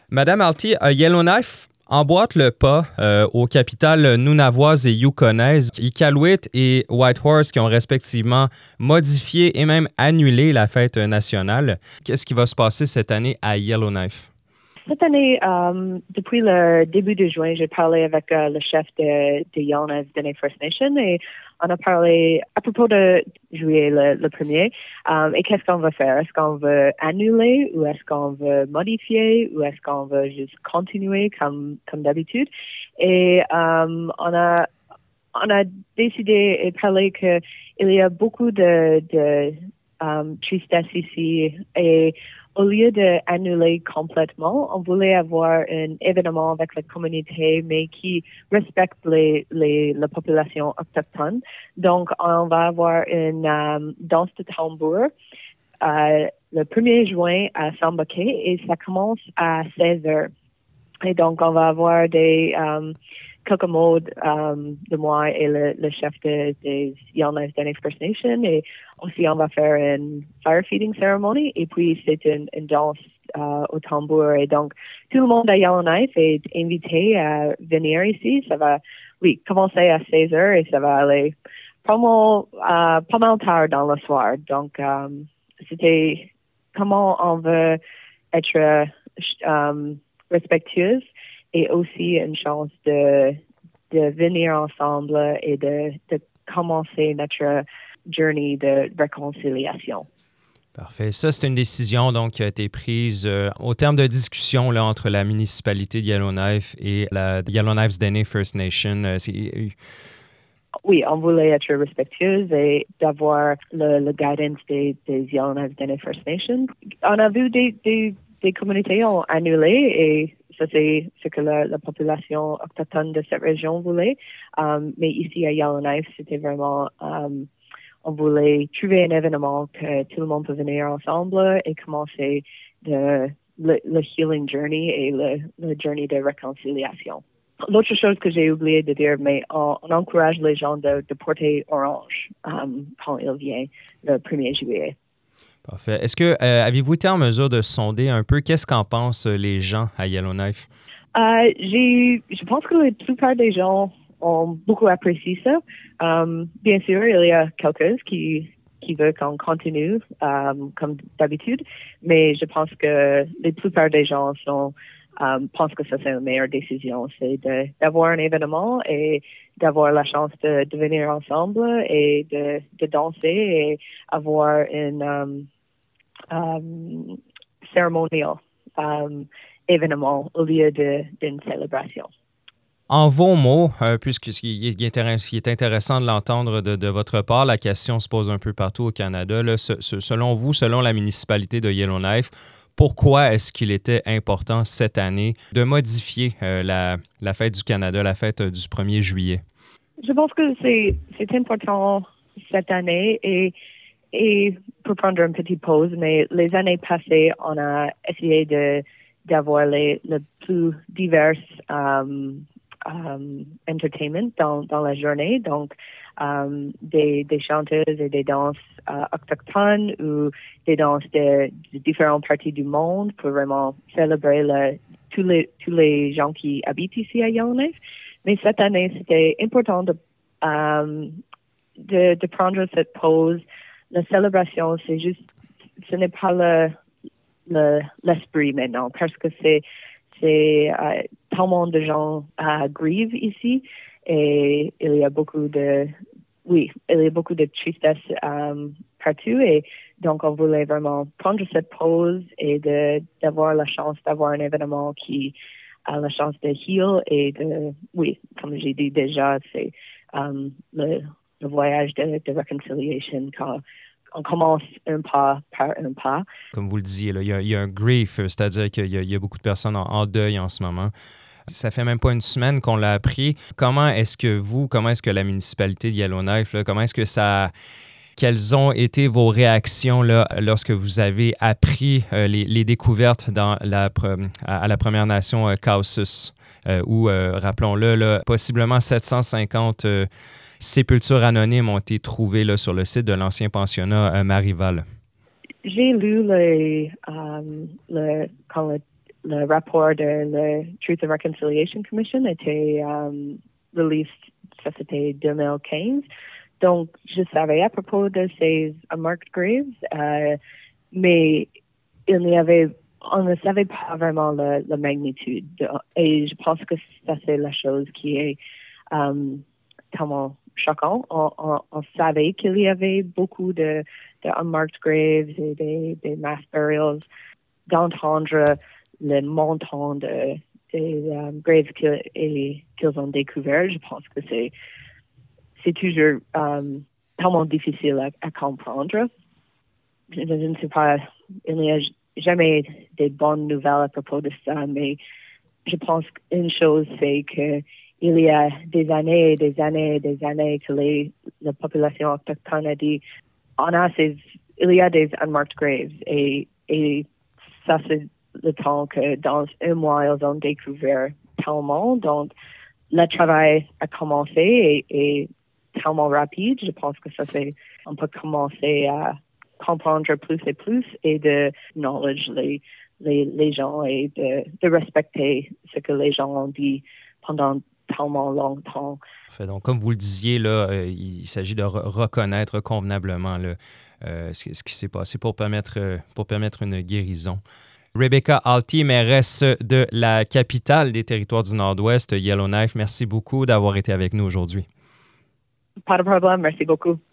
Madame Alty, Yellowknife emboîte le pas aux capitales nunavoises et yukonaises, Iqaluit et Whitehorse, qui ont respectivement modifié et même annulé la fête nationale. Qu'est-ce qui va se passer cette année à Yellowknife? Cette année, depuis le début de juin, j'ai parlé avec le chef de Yellowknife Dene First Nation et on a parlé à propos de juillet le 1er. Et qu'est-ce qu'on va faire? Est-ce qu'on veut annuler ou est-ce qu'on veut modifier ou est-ce qu'on veut juste continuer comme d'habitude? Et on a décidé et parlé qu'il y a beaucoup de tristesse ici et au lieu d'annuler complètement, on voulait avoir un événement avec la communauté, mais qui respecte la population autochtone. Donc, on va avoir une danse de tambour le 1er juin à Sambuquet et ça commence à 16h. Et donc, on va avoir quelques mots de moi et le chef des Yellowknife Dene First Nation et aussi on va faire une fire feeding ceremony et puis c'est une danse au tambour et donc tout le monde à Yellowknife est invité à venir ici. Ça va, commencer à 16h et ça va aller pas mal tard dans le soir. Donc c'était comment on veut être respectueuse et aussi une chance de venir ensemble et de commencer notre journée de réconciliation. Parfait. Ça, c'est une décision donc, qui a été prise au terme de discussion là, entre la municipalité de Yellowknife et la Yellowknife Dene First Nation. Oui, on voulait être respectueux et d'avoir le guidance des Yellowknife Dene First Nation. On a vu des communautés ont annulé et ça, c'est ce que la population autochtone de cette région voulait. Mais ici, à Yellowknife, c'était vraiment, on voulait trouver un événement que tout le monde peut venir ensemble et commencer le healing journey et le journey de réconciliation. L'autre chose que j'ai oublié de dire, mais on encourage les gens de porter orange quand il vient le 1er juillet. Parfait. Est-ce que avez-vous été en mesure de sonder un peu qu'est-ce qu'en pensent les gens à Yellowknife? Je pense que la plupart des gens ont beaucoup apprécié ça. Bien sûr, il y a quelques qui veulent qu'on continue comme d'habitude, mais je pense que la plupart des gens pensent que ça c'est la meilleure décision, c'est d'avoir un événement et d'avoir la chance de venir ensemble et de danser et avoir une cérémonial événement au lieu d'une célébration. En vos mots, puisqu'il est intéressant de l'entendre de votre part, la question se pose un peu partout au Canada. Là, selon vous, selon la municipalité de Yellowknife, pourquoi est-ce qu'il était important cette année de modifier la fête du Canada, la fête du 1er juillet? Je pense que c'est important cette année et pour prendre une petite pause, mais les années passées, on a essayé d'avoir les plus divers entertainment dans la journée, donc des chanteuses et des danses autochtones ou des danses de différentes parties du monde pour vraiment célébrer tous les gens qui habitent ici à Yellowknife. Mais cette année, c'était important de prendre cette pause. La célébration, c'est juste, ce n'est pas l'esprit maintenant, parce que c'est tellement de gens grièvent ici et il y a beaucoup de tristesse partout et donc on voulait vraiment prendre cette pause et d'avoir la chance d'avoir un événement qui a la chance de heal et comme j'ai dit déjà, c'est le voyage de réconciliation quand on commence un pas par un pas. Comme vous le disiez, là, il y a un grief, c'est-à-dire qu'il y a beaucoup de personnes en deuil en ce moment. Ça fait même pas une semaine qu'on l'a appris. Comment est-ce que la municipalité de Yellowknife, là, quelles ont été vos réactions là, lorsque vous avez appris les découvertes à la Première Nation Caucasus, où, rappelons-le, là, possiblement 750 sépultures anonymes ont été trouvées là, sur le site de l'ancien pensionnat Marival? J'ai lu le rapport de la Truth and Reconciliation Commission était released, ça c'était 2015. Donc, je savais à propos de ces unmarked graves, mais on ne savait pas vraiment la magnitude. Et je pense que ça, c'est la chose qui est tellement choquant. On savait qu'il y avait beaucoup de unmarked graves et des mass burials. D'entendre le montant des graves qu'ils ont découvert, je pense que c'est toujours tellement difficile à comprendre. Je ne sais pas, il n'y a jamais de bonnes nouvelles à propos de ça, mais je pense qu'une chose, c'est que il y a des années et des années et des années que la population autochtone a dit il y a des unmarked graves et ça c'est le temps que dans un mois ils ont découvert tellement. Donc le travail a commencé et tellement rapide. Je pense que on peut commencer à comprendre plus et plus et de knowledge les gens et de respecter ce que les gens ont dit pendant tellement longtemps. Donc, comme vous le disiez, là, il s'agit de reconnaître convenablement là, ce qui s'est passé pour permettre une guérison. Rebecca Halty, mairesse de la capitale des Territoires du Nord-Ouest, Yellowknife, merci beaucoup d'avoir été avec nous aujourd'hui. Pas de problème, merci beaucoup.